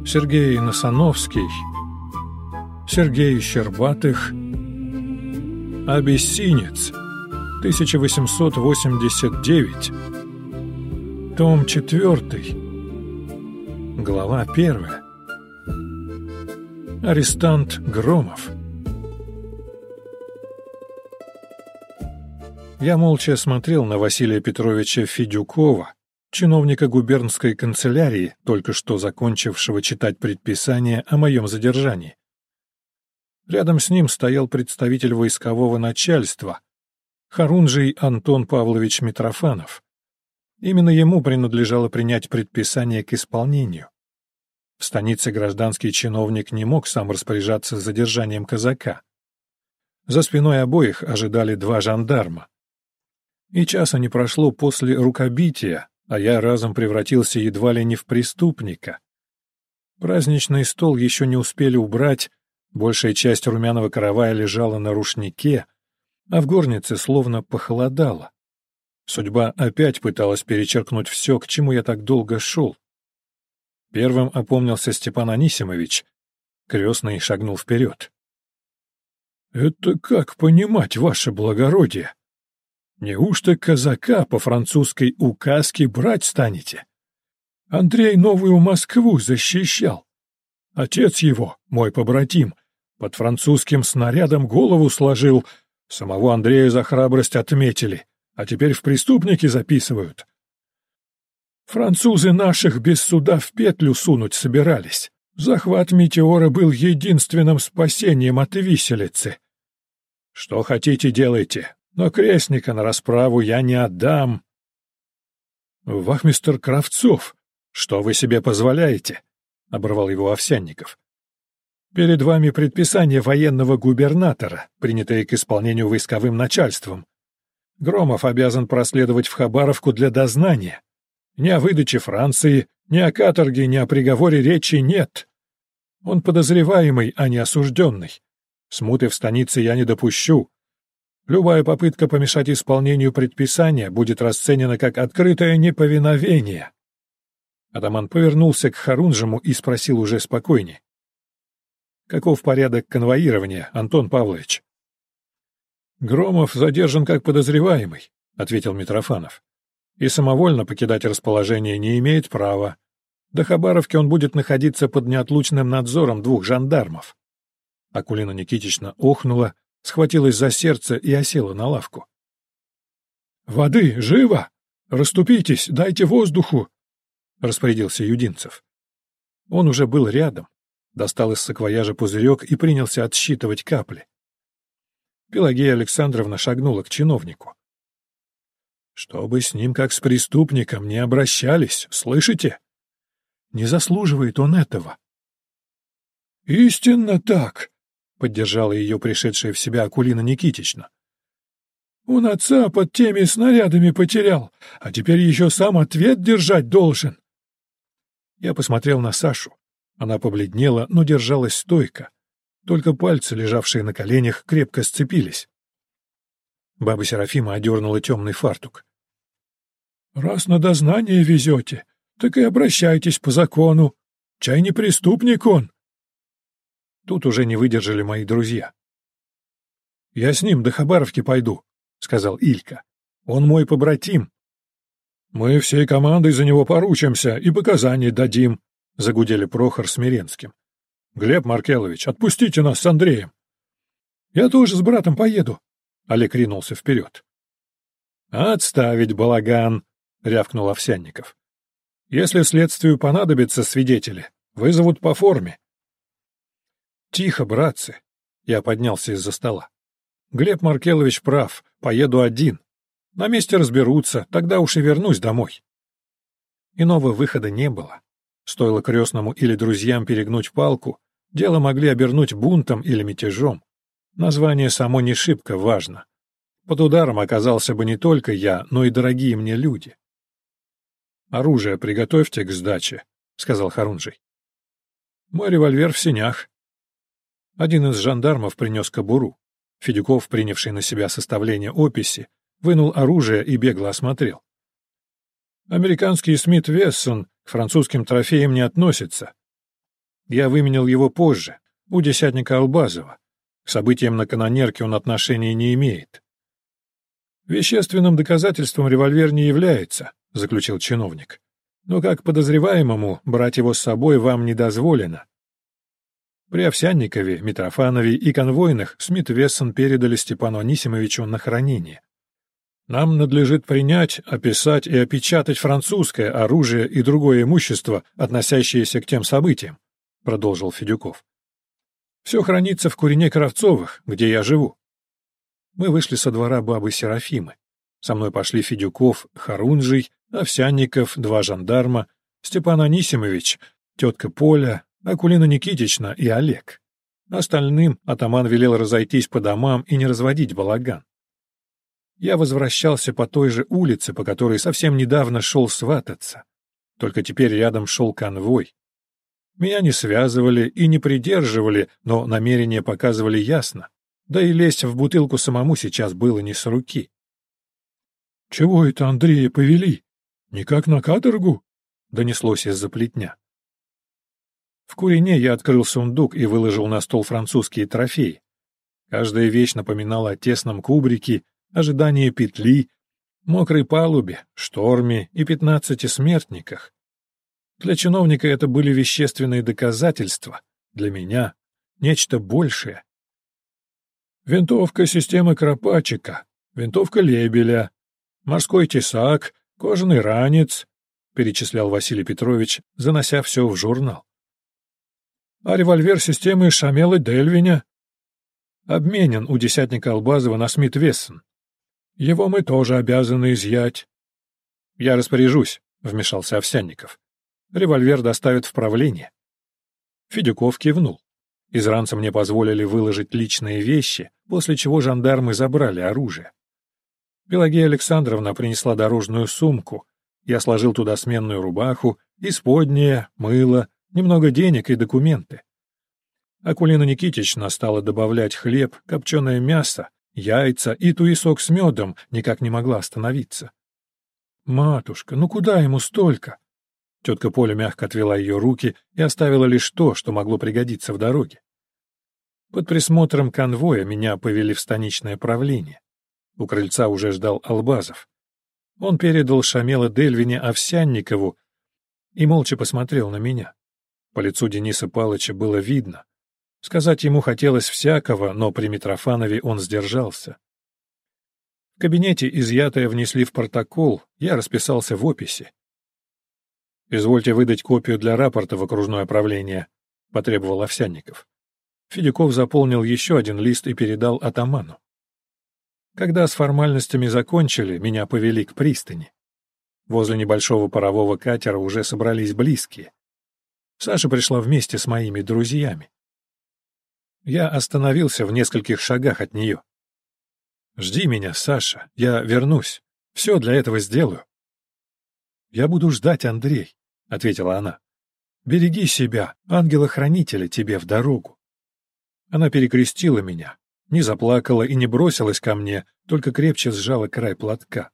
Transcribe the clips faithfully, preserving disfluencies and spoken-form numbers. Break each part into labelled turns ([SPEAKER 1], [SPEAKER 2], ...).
[SPEAKER 1] Сергей Носановский, Сергей Щербатых, Абиссинец, тысяча восемьсот восемьдесят девять, том четвертый, глава первая. Арестант Громов. Я молча смотрел на Василия Петровича Федюкова, чиновника губернской канцелярии, только что закончившего читать предписание о моем задержании. Рядом с ним стоял представитель войскового начальства, Хорунжий Антон Павлович Митрофанов. Именно ему принадлежало принять предписание к исполнению. В станице гражданский чиновник не мог сам распоряжаться задержанием казака. За спиной обоих ожидали два жандарма. И часа не прошло после рукобития, а я разом превратился едва ли не в преступника. Праздничный стол еще не успели убрать, большая часть румяного каравая лежала на рушнике, а в горнице словно похолодало. Судьба опять пыталась перечеркнуть все, к чему я так долго шел. Первым опомнился Степан Анисимович. Крестный шагнул вперед. — Это как понимать, ваше благородие? Неужто казака по французской указке брать станете? Андрей Новую Москву защищал. Отец его, мой побратим, под французским снарядом голову сложил. Самого Андрея за храбрость отметили, а теперь в преступники записывают. Французы наших без суда в петлю сунуть собирались. Захват «Метеора» был единственным спасением от виселицы. Что хотите, делайте, но крестника на расправу я не отдам. Вахмистр Кравцов, что вы себе позволяете? — оборвал его Овсянников. Перед вами предписание военного губернатора, принятое к исполнению войсковым начальством. Громов обязан проследовать в Хабаровку для дознания. Ни о выдаче Франции, ни о каторге, ни о приговоре речи нет. Он подозреваемый, а не осужденный. Смуты в станице я не допущу. Любая попытка помешать исполнению предписания будет расценена как открытое неповиновение. Атаман повернулся к Хорунжему и спросил уже спокойнее. Каков порядок конвоирования, Антон Павлович? Громов задержан как подозреваемый, ответил Митрофанов. И самовольно покидать расположение не имеет права. До Хабаровки он будет находиться под неотлучным надзором двух жандармов. Акулина Никитична охнула, схватилась за сердце и осела на лавку. «Воды, живо! Расступитесь, дайте воздуху!» — распорядился Юдинцев. Он уже был рядом, достал из саквояжа пузырек и принялся отсчитывать капли. Пелагея Александровна шагнула к чиновнику. «Чтобы с ним как с преступником не обращались, слышите? Не заслуживает он этого». «Истинно так», — поддержала ее пришедшая в себя Акулина Никитична. «Он отца под теми снарядами потерял, а теперь еще сам ответ держать должен». Я посмотрел на Сашу. Она побледнела, но держалась стойко. Только пальцы, лежавшие на коленях, крепко сцепились. Баба Серафима одернула темный фартук. «Раз на дознание везете, так и обращайтесь по закону. Чай не преступник он». Тут уже не выдержали мои друзья. «Я с ним до Хабаровки пойду», — сказал Илька. «Он мой побратим». «Мы всей командой за него поручимся и показания дадим», — загудели Прохор с Миренским. «Глеб Маркелович, отпустите нас с Андреем». «Я тоже с братом поеду», — Олег ринулся вперед. «Отставить балаган», — рявкнул Овсянников. «Если следствию понадобятся свидетели, вызовут по форме». «Тихо, братцы», — я поднялся из-за стола. «Глеб Маркелович прав, поеду один. На месте разберутся, тогда уж и вернусь домой». Иного выхода не было. Стоило крестному или друзьям перегнуть палку, дело могли обернуть бунтом или мятежом. Название само не шибко важно. Под ударом оказался бы не только я, но и дорогие мне люди. «Оружие приготовьте к сдаче», — сказал Хорунжий. «Мой револьвер в сенях». Один из жандармов принес кобуру. Федюков, принявший на себя составление описи, вынул оружие и бегло осмотрел. «Американский Смит Вессон к французским трофеям не относится». Я выменял его позже, у десятника Албазова. К событиям на канонерке он отношения не имеет. Вещественным доказательством револьвер не является, заключил чиновник. Но как подозреваемому брать его с собой вам не дозволено. При Овсянникове, Митрофанове и конвойных Смит-Вессон передали Степану Анисимовичу на хранение. Нам надлежит принять, описать и опечатать французское оружие и другое имущество, относящееся к тем событиям, продолжил Федюков. Все хранится в Курине Кравцовых, где я живу. Мы вышли со двора бабы Серафимы. Со мной пошли Федюков, Харунжий, Овсянников, два жандарма, Степан Анисимович, тетка Поля, Акулина Никитична и Олег. Остальным атаман велел разойтись по домам и не разводить балаган. Я возвращался по той же улице, по которой совсем недавно шел свататься. Только теперь рядом шел конвой. Меня не связывали и не придерживали, но намерения показывали ясно. Да и лезть в бутылку самому сейчас было не с руки. — Чего это Андрея повели? Никак на каторгу? — донеслось из-за плетня. В Курине я открыл сундук и выложил на стол французские трофеи. Каждая вещь напоминала о тесном кубрике, ожидании петли, мокрой палубе, шторме и пятнадцати смертниках. Для чиновника это были вещественные доказательства, для меня — нечто большее. Винтовка системы Кропачика, винтовка Лебеля, морской тесак, кожаный ранец, перечислял Василий Петрович, занося все в журнал. А револьвер системы Шамела Дельвиня обменен у десятника Албазова на Смит-Вессон. Его мы тоже обязаны изъять. — Я распоряжусь, — вмешался Овсянников. — Револьвер доставят в правление. Федюков кивнул. Из ранца мне позволили выложить личные вещи, после чего жандармы забрали оружие. Пелагея Александровна принесла дорожную сумку. Я сложил туда сменную рубаху, исподнее, мыло, немного денег и документы. Акулина Никитична стала добавлять хлеб, копченое мясо, яйца и туесок с медом, никак не могла остановиться. «Матушка, ну куда ему столько?» Тетка Поля мягко отвела ее руки и оставила лишь то, что могло пригодиться в дороге. Под присмотром конвоя меня повели в станичное правление. У крыльца уже ждал Албазов. Он передал Шамела Дельвине Овсянникову и молча посмотрел на меня. По лицу Дениса Палыча было видно. Сказать ему хотелось всякого, но при Митрофанове он сдержался. В кабинете изъятое внесли в протокол, я расписался в описи. «Извольте выдать копию для рапорта в окружное правление», — потребовал Овсянников. Федюков заполнил еще один лист и передал атаману. Когда с формальностями закончили, меня повели к пристани. Возле небольшого парового катера уже собрались близкие. Саша пришла вместе с моими друзьями. Я остановился в нескольких шагах от нее. «Жди меня, Саша, я вернусь. Все для этого сделаю». «Я буду ждать, Андрей», — ответила она. «Береги себя, ангела-хранителя тебе в дорогу». Она перекрестила меня, не заплакала и не бросилась ко мне, только крепче сжала край платка.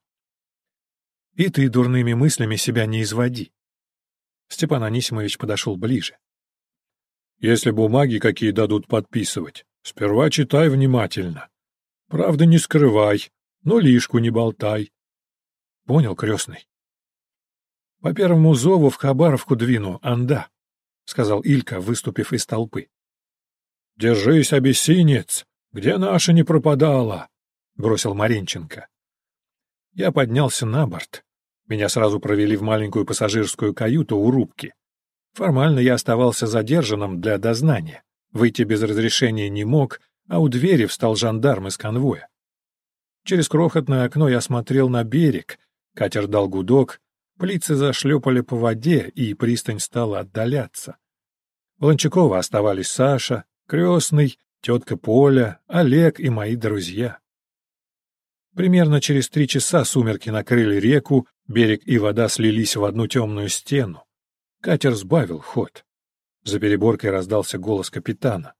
[SPEAKER 1] «И ты дурными мыслями себя не изводи». Степан Анисимович подошел ближе. «Если бумаги какие дадут подписывать, сперва читай внимательно. Правда, не скрывай, но лишку не болтай». «Понял, крестный». «По первому зову в Хабаровку двину, анда», — сказал Илька, выступив из толпы. «Держись, абиссинец, где наша не пропадала», — бросил Маринченко. Я поднялся на борт. Меня сразу провели в маленькую пассажирскую каюту у рубки. Формально я оставался задержанным для дознания. Выйти без разрешения не мог, а у двери встал жандарм из конвоя. Через крохотное окно я смотрел на берег, катер дал гудок, плицы зашлепали по воде, и пристань стала отдаляться. В Лончаково оставались Саша, крестный, тетка Поля, Олег и мои друзья. Примерно через три часа сумерки накрыли реку, берег и вода слились в одну темную стену. Катер сбавил ход. За переборкой раздался голос капитана.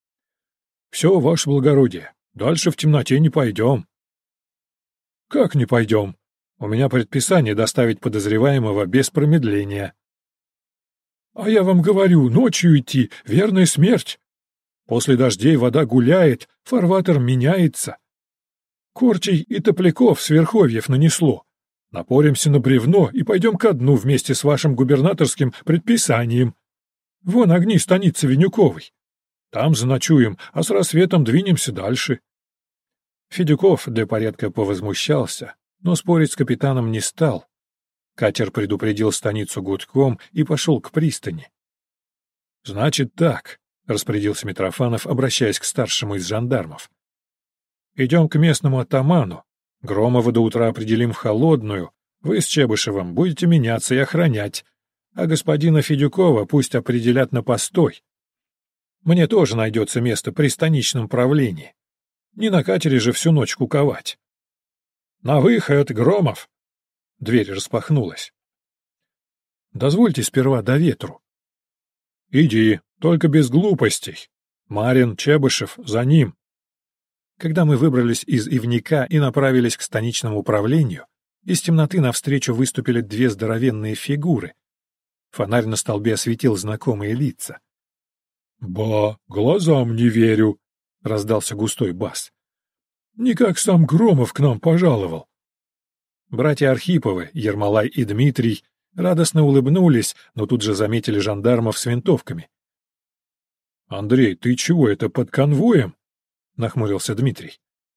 [SPEAKER 1] — Все, ваше благородие, дальше в темноте не пойдем. — Как не пойдем? У меня предписание доставить подозреваемого без промедления. А я вам говорю, ночью идти — верная смерть. После дождей вода гуляет, фарватер меняется. Корчей и топляков с верховьев нанесло. Напоримся на бревно и пойдем ко дну вместе с вашим губернаторским предписанием. Вон огни станицы Винюковой. Там заночуем, а с рассветом двинемся дальше. Федюков для порядка повозмущался, но спорить с капитаном не стал. Катер предупредил станицу гудком и пошел к пристани. — Значит так, — распорядился Митрофанов, обращаясь к старшему из жандармов. — Идем к местному атаману. Громова до утра определим в Холодную. Вы с Чебышевым будете меняться и охранять, а господина Федюкова пусть определят на постой. Мне тоже найдется место при станичном правлении. Не на катере же всю ночь куковать. — На выход, Громов! Дверь распахнулась. — Дозвольте сперва до ветру. — Иди, только без глупостей. Марин, Чебышев, за ним. Когда мы выбрались из Ивника и направились к станичному управлению, из темноты навстречу выступили две здоровенные фигуры. Фонарь на столбе осветил знакомые лица. — Ба, глазам не верю! — раздался густой бас. — Никак сам Громов к нам пожаловал. Братья Архиповы, Ермолай и Дмитрий, радостно улыбнулись, но тут же заметили жандармов с винтовками. — Андрей, ты чего это под конвоем? — нахмурился Дмитрий.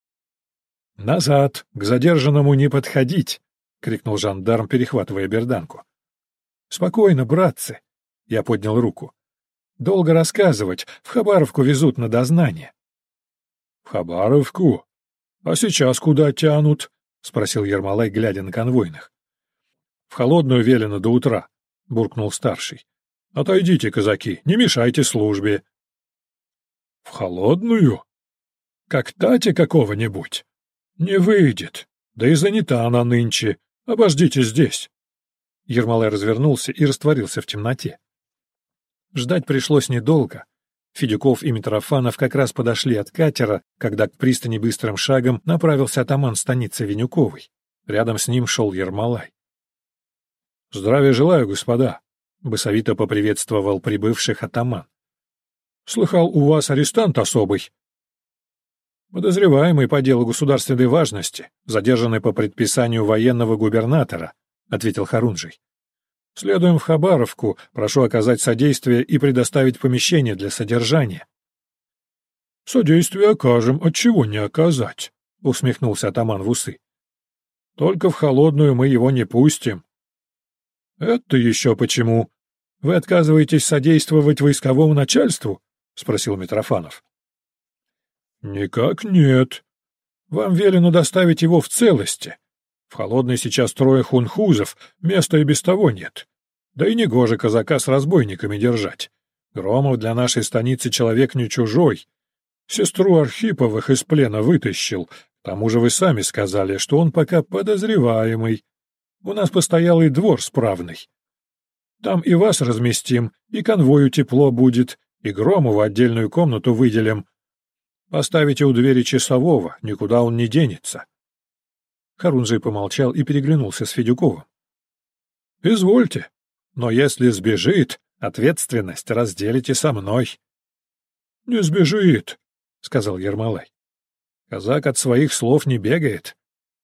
[SPEAKER 1] — Назад, к задержанному не подходить! — крикнул жандарм, перехватывая берданку. — Спокойно, братцы! — я поднял руку. — Долго рассказывать, в Хабаровку везут на дознание. — В Хабаровку? А сейчас куда тянут? — спросил Ермолай, глядя на конвойных. — В Холодную велено до утра, — буркнул старший. — Отойдите, казаки, не мешайте службе. — В Холодную? Как Татя какого-нибудь? Не выйдет, да и занята она нынче. Обождите здесь. Ермолай развернулся и растворился в темноте. Ждать пришлось недолго. Федюков и Митрофанов как раз подошли от катера, когда к пристани быстрым шагом направился атаман станицы Винюковой. Рядом с ним шел Ермолай. — Здравия желаю, господа! — басовито поприветствовал прибывших атаман. — Слыхал, у вас арестант особый? — Подозреваемый по делу государственной важности, задержанный по предписанию военного губернатора, — ответил Харунжий. Следуем в Хабаровку, прошу оказать содействие и предоставить помещение для содержания. — Содействие окажем, отчего не оказать, — усмехнулся атаман в усы. — Только в Холодную мы его не пустим. — Это еще почему? Вы отказываетесь содействовать войсковому начальству? — спросил Митрофанов. — Никак нет. Вам велено доставить его в целости. В Холодной сейчас трое хунхузов, места и без того нет. Да и негоже казака с разбойниками держать. Громов для нашей станицы человек не чужой. Сестру Архиповых из плена вытащил. К тому же вы сами сказали, что он пока подозреваемый. У нас постоялый двор справный. Там и вас разместим, и конвою тепло будет, и Громову отдельную комнату выделим. Поставите у двери часового, никуда он не денется. Харунжий помолчал и переглянулся с Федюковым. — Извольте, но если сбежит, ответственность разделите со мной. — Не сбежит, — сказал Ермолай. — Казак от своих слов не бегает.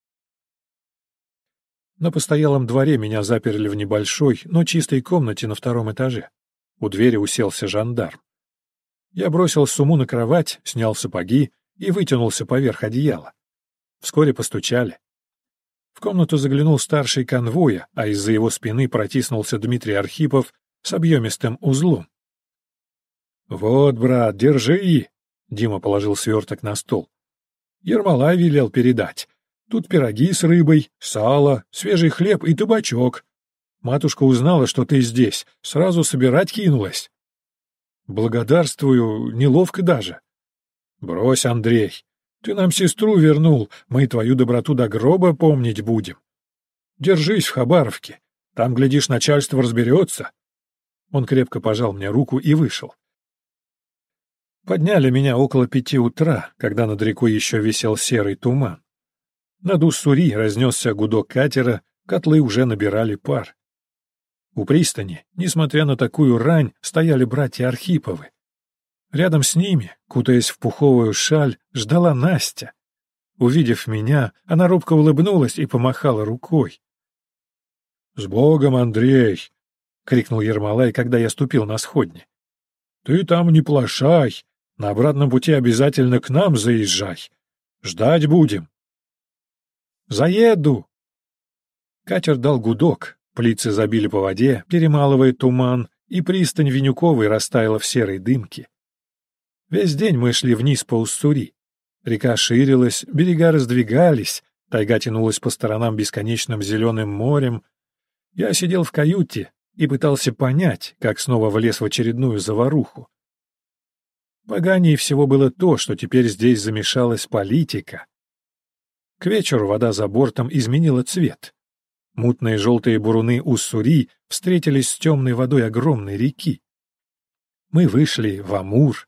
[SPEAKER 1] На постоялом дворе меня заперли в небольшой, но чистой комнате на втором этаже. У двери уселся жандарм. Я бросил сумму на кровать, снял сапоги и вытянулся поверх одеяла. Вскоре постучали. В комнату заглянул старший конвоя, а из-за его спины протиснулся Дмитрий Архипов с объемистым узлом. — Вот, брат, держи! — Дима положил сверток на стол. — Ермолай велел передать. Тут пироги с рыбой, сало, свежий хлеб и табачок. Матушка узнала, что ты здесь, сразу собирать кинулась. — Благодарствую, неловко даже. — Брось, Андрей. Ты нам сестру вернул, мы твою доброту до гроба помнить будем. Держись в Хабаровке, там, глядишь, начальство разберется. Он крепко пожал мне руку и вышел. Подняли меня около пяти утра, когда над рекой еще висел серый туман. Над Уссури разнесся гудок катера, котлы уже набирали пар. У пристани, несмотря на такую рань, стояли братья Архиповы. Рядом с ними, кутаясь в пуховую шаль, ждала Настя. Увидев меня, она робко улыбнулась и помахала рукой. — С Богом, Андрей! — крикнул Ермолай, когда я ступил на сходни. — Ты там не плашай, на обратном пути обязательно к нам заезжай. Ждать будем. — Заеду! Катер дал гудок, плицы забили по воде, перемалывая туман, и пристань Винюковой растаяла в серой дымке. Весь день мы шли вниз по Уссури. Река ширилась, берега раздвигались, тайга тянулась по сторонам бесконечным зеленым морем. Я сидел в каюте и пытался понять, как снова влез в очередную заваруху. Поганее всего было то, что теперь здесь замешалась политика. К вечеру вода за бортом изменила цвет. Мутные желтые буруны Уссури встретились с темной водой огромной реки. Мы вышли в Амур.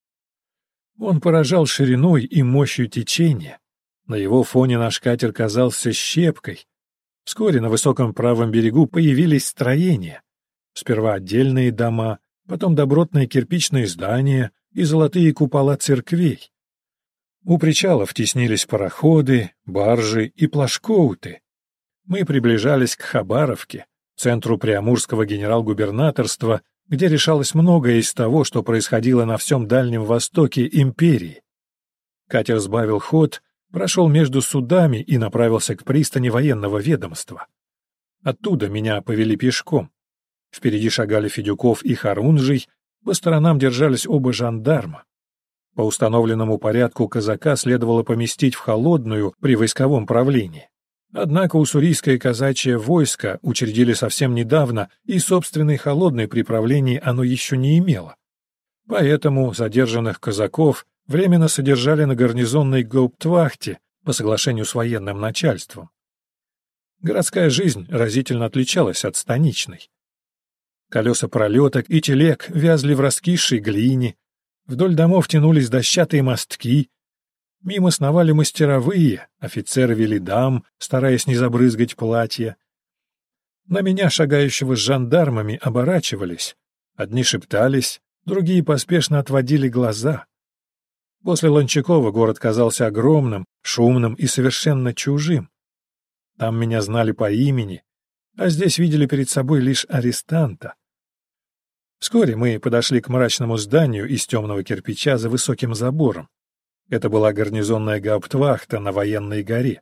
[SPEAKER 1] Он поражал шириной и мощью течения. На его фоне наш катер казался щепкой. Вскоре на высоком правом берегу появились строения. Сперва отдельные дома, потом добротные кирпичные здания и золотые купола церквей. У причалов теснились пароходы, баржи и плашкоуты. Мы приближались к Хабаровке, центру приамурского генерал-губернаторства, где решалось многое из того, что происходило на всем Дальнем Востоке империи. Катер сбавил ход, прошел между судами и направился к пристани военного ведомства. Оттуда меня повели пешком. Впереди шагали Федюков и Харунжий, по сторонам держались оба жандарма. По установленному порядку казака следовало поместить в холодную при войсковом правлении. Однако уссурийское казачье войско учредили совсем недавно, и собственной холодной при правлении оно еще не имело. Поэтому задержанных казаков временно содержали на гарнизонной гауптвахте по соглашению с военным начальством. Городская жизнь разительно отличалась от станичной. Колеса пролеток и телег вязли в раскисшей глине, вдоль домов тянулись дощатые мостки, мимо сновали мастеровые, офицеры вели дам, стараясь не забрызгать платья. На меня, шагающего с жандармами, оборачивались. Одни шептались, другие поспешно отводили глаза. После Лончакова город казался огромным, шумным и совершенно чужим. Там меня знали по имени, а здесь видели перед собой лишь арестанта. Вскоре мы подошли к мрачному зданию из темного кирпича за высоким забором. Это была гарнизонная гауптвахта на Военной горе.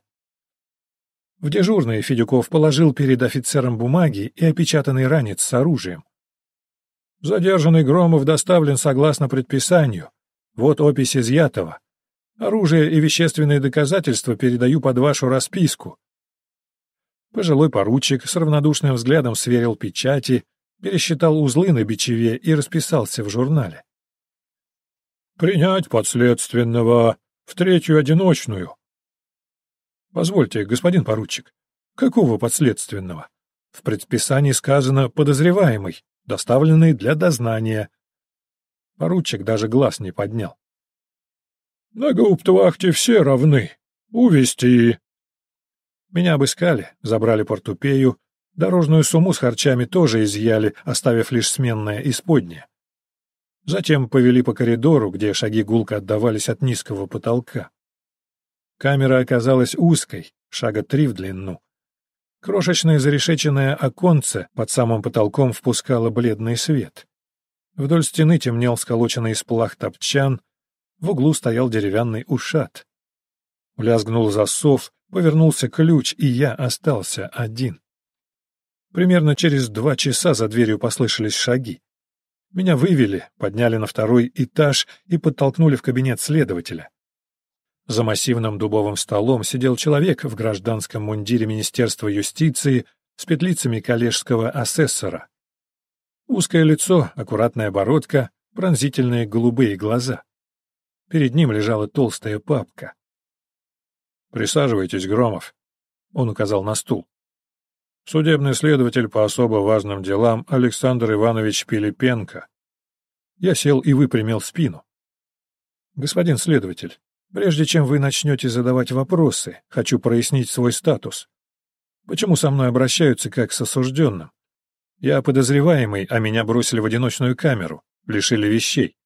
[SPEAKER 1] В дежурной Федюков положил перед офицером бумаги и опечатанный ранец с оружием. «Задержанный Громов доставлен согласно предписанию. Вот опись изъятого. Оружие и вещественные доказательства передаю под вашу расписку». Пожилой поручик с равнодушным взглядом сверил печати, пересчитал узлы на бичеве и расписался в журнале. «Принять подследственного в третью одиночную». «Позвольте, господин поручик, какого подследственного? В предписании сказано «подозреваемый», доставленный для дознания». Поручик даже глаз не поднял. «На гауптвахте все равны. Увести». Меня обыскали, забрали портупею, дорожную сумму с харчами тоже изъяли, оставив лишь сменное исподнее. Затем повели по коридору, где шаги гулко отдавались от низкого потолка. Камера оказалась узкой, шага три в длину. Крошечное зарешеченное оконце под самым потолком впускало бледный свет. Вдоль стены темнел сколоченный из плах топчан, в углу стоял деревянный ушат. Лязгнул засов, повернулся ключ, и я остался один. Примерно через два часа за дверью послышались шаги. Меня вывели, подняли на второй этаж и подтолкнули в кабинет следователя. За массивным дубовым столом сидел человек в гражданском мундире Министерства юстиции с петлицами коллежского асессора. Узкое лицо, аккуратная бородка, пронзительные голубые глаза. Перед ним лежала толстая папка. «Присаживайтесь, Громов», — он указал на стул. «Судебный следователь по особо важным делам Александр Иванович Пилипенко». Я сел и выпрямил спину. «Господин следователь, прежде чем вы начнете задавать вопросы, хочу прояснить свой статус. Почему со мной обращаются как с осужденным? Я подозреваемый, а меня бросили в одиночную камеру, лишили вещей.